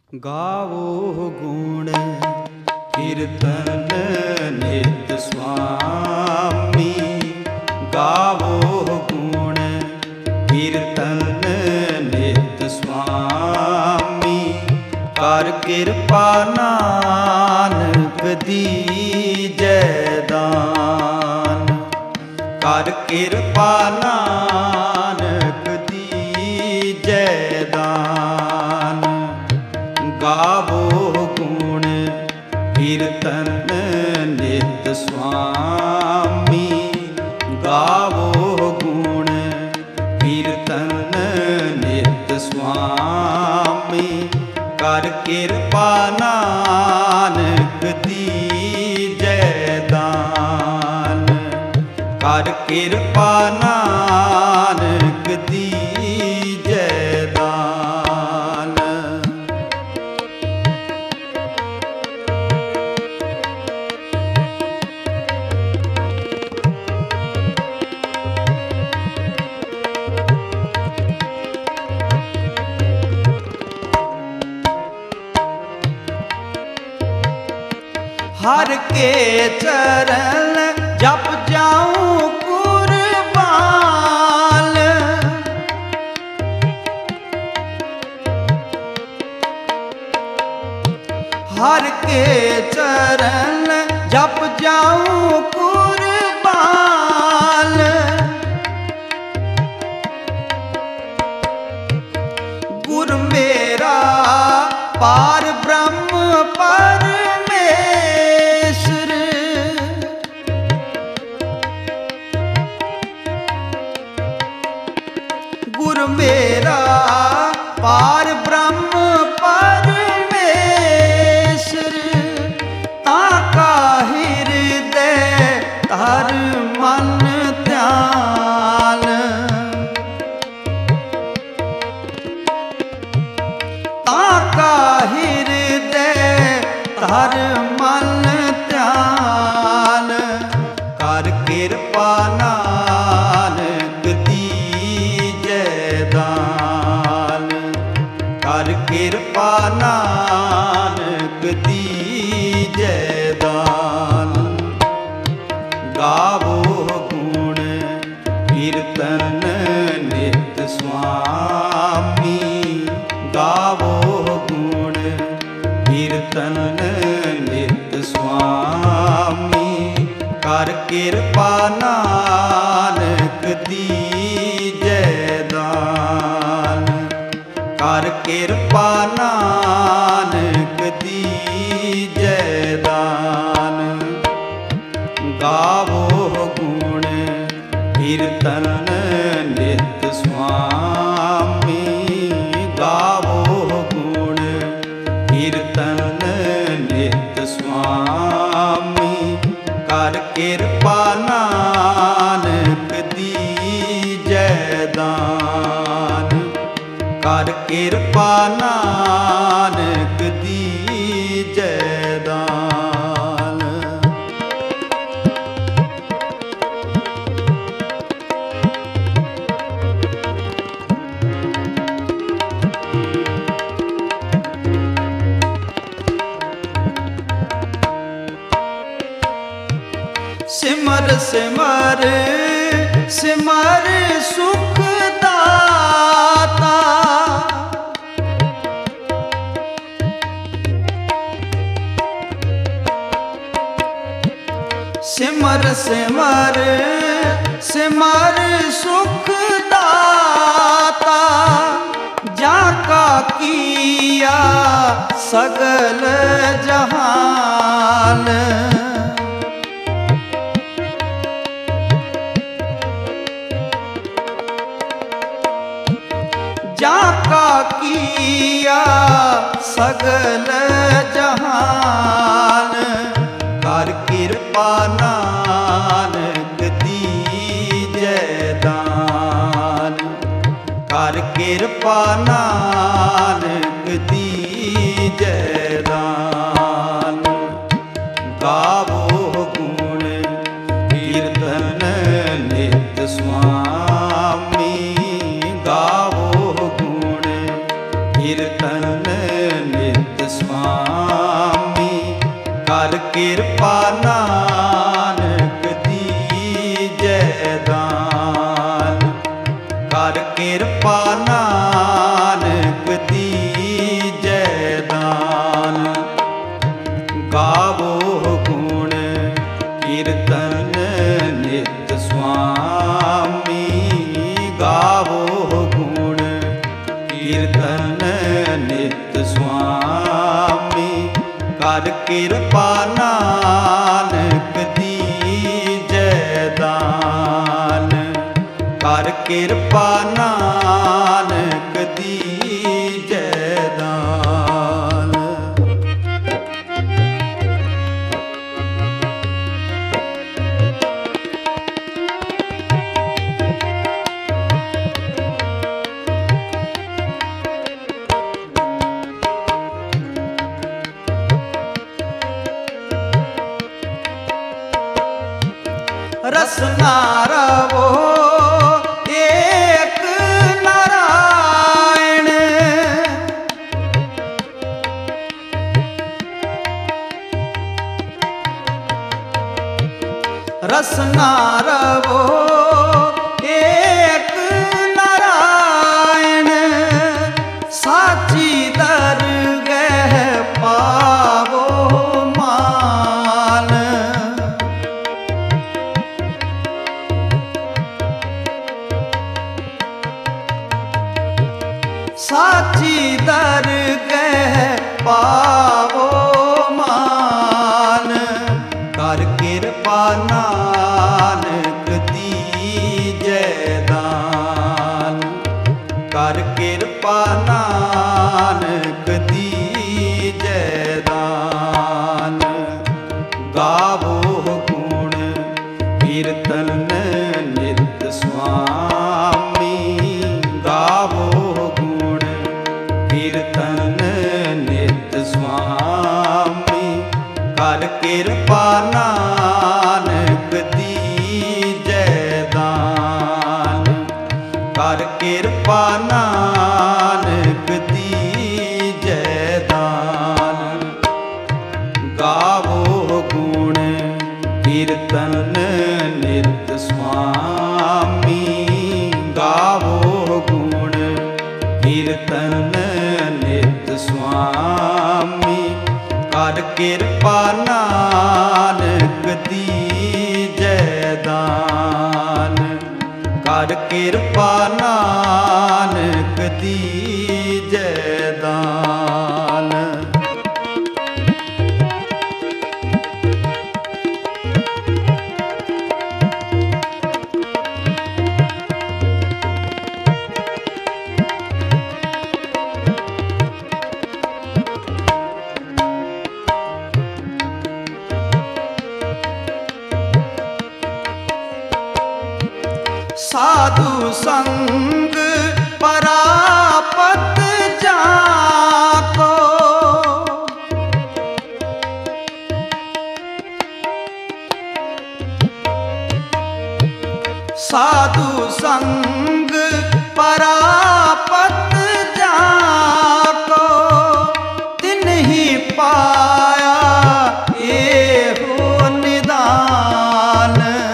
ਗਾਵੋ ਗੁਣ ਕੀਰਤਨ ਨਿਤ ਸੁਆਮੀ। ਗਾਵੋ ਗੁਣ ਕੀਰਤਨ ਨਿਤ ਸੁਆਮੀ। ਕਰ ਕਿਰਪਾ ਨਾਨਕ ਦੀਜੈ ਦਾਨ। ਕਰ ਕਿਰਪਾ ਨਾਨਕ ਦੀਜੈ ਦਾਨ। ਗਾਵੋ ਗੁਣ ਕੀਰਤਨ ਨਿਤ ਸੁਆਮੀ। ਗਾਵੋ ਗੁਣ ਕੀਰਤਨ ਨਿਤ ਸੁਆਮੀ। ਕਰ ਕਿਰਪਾ ਨਾਨਕ ਦੀਜੈ ਦਾਨ। ਕਰ ਕਿਰਪਾ ਨਾਨਕ ਦੀਜੈ ਦਾਨ। ਹਰ ਕੇ ਚਰਨ ਜਪ ਜਾਉ ਕੁਰਬਾਨ। ਹਰ ਕੇ ਚਰਨ ਜਪ ਜਾਉ ਕੁਰਬਾਨ। ਗੁਰ ਮੇਰਾ ਪਾਰ ਬ੍ਰਹਮ ਪਰਮੇਸ਼ਰ। ਗੁਰ ਮੇਰਾ ਪਾਰ ਬ੍ਰਹਮ ਪਰਮੇਸ਼ਰ। ਤਾਂ ਕਾ ਹਿਰਦੈ ਧਰ ਮਨ ਧਿਆਨ। ਤਾਂ ਕਾ ਹਿਰਦੈ ਧਰ ਮਨ ਧਿਆਨ। ਕਰ ਕਿਰਪਾ ਨਾਨਕ ਦੀਜੈ ਦਾਨ। ਕਰ ਕਿਰਪਾ ਨਾਨਕ ਦੀਜੈ ਦਾਨ। ਗਾਵੋ ਗੁਣ ਕੀਰਤਨ ਨਿਤ ਸੁਆਮੀ। ਗਾਵੋ ਗੁਣ ਕੀਰਤਨ ਨਿਤ ਸੁਆਮੀ। ਕਰ ਕਿਰਪਾ ਨਾਨਕ ਦੀਜੈ ਦਾਨ। ਕਰ ਕਿਰਪਾ ਨਾਨਕ ਦੀਜੈ ਦਾਨ। ਗਾਵੋ ਗੁਣ ਕੀਰਤਨ ਨਿਤ ਸੁਆਮੀ। ਗਾਵੋ ਗੁਣ ਕੀਰਤਨ ਨਿਤ ਸੁਆਮੀ। ਕਰ ਕਿਰਪਾ ਨਾਨਕ ਦੀਜੈ ਦਾਨ। ਕਰ ਕਿਰਪਾ ਨਾਨਕ ਦੀਜੈ ਦਾਨ। ਸਿਮਰ ਸਿਮਰ ਸਿਮਰ ਸੁਖ ਦਾਤਾ। ਸਿਮਰ ਸਿਮਰ ਸਿਮਰ ਸੁਖ ਦਾਤਾ। ਜਾਂ ਕਾ ਕੀਆ ਸਗਲ ਜਹਾਨ। ਜਾਂ ਕਾ ਕੀਆ ਸਗਲ ਜਹਾਨ। ਕਰ ਕਿਰਪਾ ਨਾਨਕ ਦੀਜੈ ਦਾਨ। ਕਰ ਕਿਰਪਾ ਨਾਨਕ ਦੀਜੈ ਦਾਨ। ਗਾਵੋ ਗੁਣ ਕੀਰਤਨ ਨਿਤ ਸੁਆਮੀ। ਗਾਵੋ ਗੁਣ ਕੀਰਤਨ ਨਿਤ ਸੁਆਮੀ। ਕਰ ਕਿਰਪਾ ਨਾਨਕ ਦੀਜੈ ਦਾਨ। ਕਰ ਕਿਰਪਾ ਨਾਨਕ ਦੀਜੈ ਦਾਨ। ਗਾਵੋ ਗੁਣ ਕੀਰਤਨ ਨਿਤ ਸੁਆਮੀ। ਗਾਵੋ ਗੁਣ ਕੀਰਤਨ ਨਿਤ ਸੁਆਮੀ। ਕਰ ਕਿਰਪਾ ਨਾਨਕ ਦੀਜੈ ਦਾਨ। ਕਰ ਕਿਰਪਾ ਨਾਨਕ ਦੀਜੈ ਦਾਨ। ਰਸਨਾ ਰਵੋ ਏਕ ਨਾਰਾਇਣ। ਰਸਨਾ ਰਵੋ ਏਕ ਨਾਰਾਇਣ। ਸਾਚੀ ਦਰਗਹਿ ਪਾਵੋ ਮਾਨ। ਸਾਚੀ ਦਰਗਹਿ ਪਾਵੋ ਮਾਨ। ਕਰ ਕਿਰਪਾ ਨਾਨਕ ਦੀਜੈ ਦਾਨ। ਕਰ ਕਿਰਪਾ ਨਾਨਕ ਦੀਜੈ ਦਾਨ। ਗਾਵੋ ਗੁਣ ਕੀਰਤਨ ਨਿਤ ਸੁਆਮੀ। ਗਾਵੋ ਗੁਣ ਕੀਰਤਨ ਨਿਤ ਸੁਆਮੀ। ਕਰ ਕਿਰਪਾ ਨਾਨਕ ਦੀਜੈ ਦਾਨ। ਕਰ ਕਿਰਪਾ ਨਾਨਕ ਦੀਜੈ ਦਾਨ। ਗਾਵੋ ਗੁਣ ਕੀਰਤਨ ਨਿਤ ਸੁਆਮੀ। ਗਾਵੋ ਗੁਣ ਕੀਰਤਨ ਨਿਤ ਸੁਆਮੀ। ਕਰ ਕਿਰਪਾ ਨਾਨਕ ਦੀਜੈ ਦਾਨ। ਕਰ ਕਿਰਪਾ ਨਾਨਕ ਦੀਜੈ ਦਾਨ। ਸਾਧੂ ਸੰਗ ਪਰਾਪਤ ਜਾਕੋ। ਸਾਧੂ ਸੰਗ ਪਰਾਪਤ ਜਾਕੋ। ਤਿਨਹਿ ਪਾਇਆ ਇਹੋ ਨਿਦਾਨ।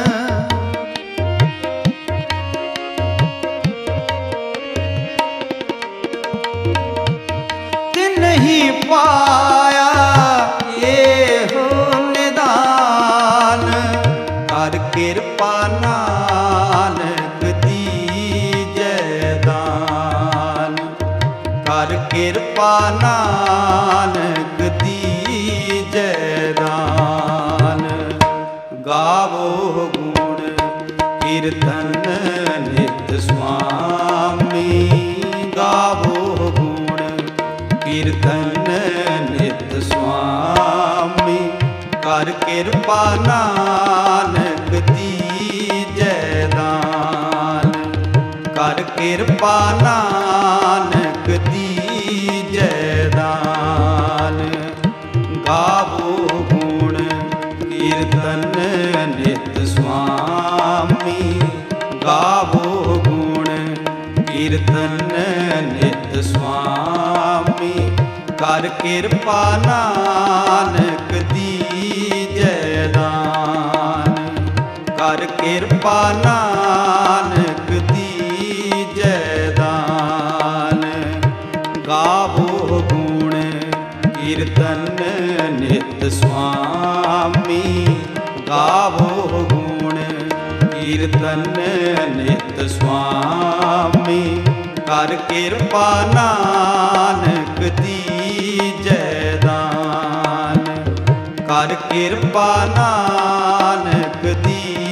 ਤਿਨਹਿ ਪਾਇਆ ਇਹੋ ਨਿਦਾਨ। ਕਰ ਕਿਰਪਾ ਨਾਨਕ ਦੀਜੈ ਦਾਨ। ਕਰ ਕਿਰਪਾ ਨਾਨਕ ਦੀਜੈ ਦਾਨ। ਗਾਵੋ ਗੁਣ ਕੀਰਤਨ ਨਿਤ ਸੁਆਮੀ। ਗਾਵੋ ਗੁਣ ਕੀਰਤਨ ਨਿਤ ਸੁਆਮੀ। ਕਰ ਕਿਰਪਾ ਨਾਨਕ ਦੀਜੈ ਦਾਨ। ਕਰ ਕਿਰਪਾ ਨਾਨਕ ਦੀਜੈ ਦਾਨ। ਗਾਵੋ ਗੁਣ ਕੀਰਤਨ ਨਿਤ ਸੁਆਮੀ। ਗਾਵੋ ਗੁਣ ਕੀਰਤਨ ਨਿਤ ਸੁਆਮੀ। ਕਰ ਕਿਰਪਾ ਨਾਨਕ ਦੀਜੈ ਦਾਨ। ਕਰ ਕਿਰਪਾ ਨਾਨਕ ਦੀਜੈ ਦਾਨ। ਗਾਵੋ ਗੁਣ ਕੀਰਤਨ ਨਿਤ ਸੁਆਮੀ। ਗਾਵੋ ਗੁਣ ਕੀਰਤਨ ਨਿਤ ਸੁਆਮੀ। ਕਰ ਕਿਰਪਾ ਨਾਨਕ ਦੀਜੈ ਦਾਨ। ਕਰ ਕਿਰਪਾ ਨਾਨਕ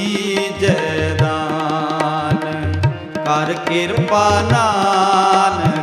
ਦੀਜੈ ਦਾਨ। ਕਰ ਕਿਰਪਾ ਨਾਨਕ